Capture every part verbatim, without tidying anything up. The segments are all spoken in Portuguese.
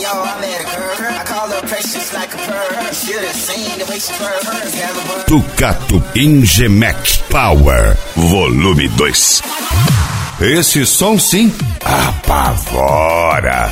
y'all, I met a girl. I call her precious like a pearl. Should have seen the way she twirl. Ducato Ingemec Power, volume dois. Esse som sim apavora.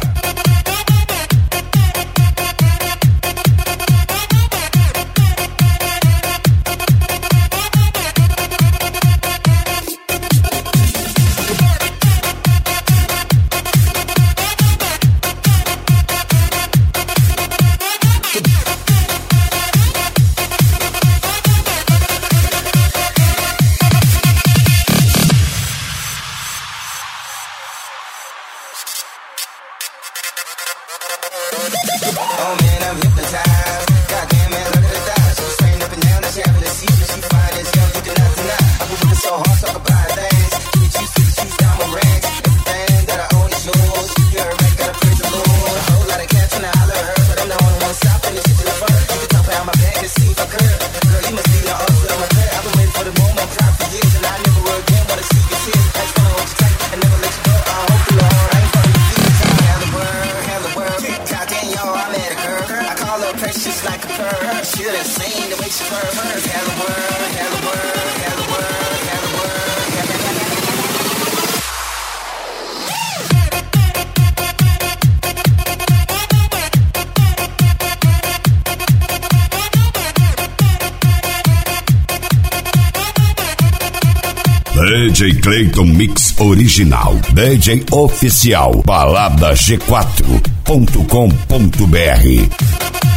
D J Clayton Mix Original, D J Oficial, balada g quatro ponto com ponto b r.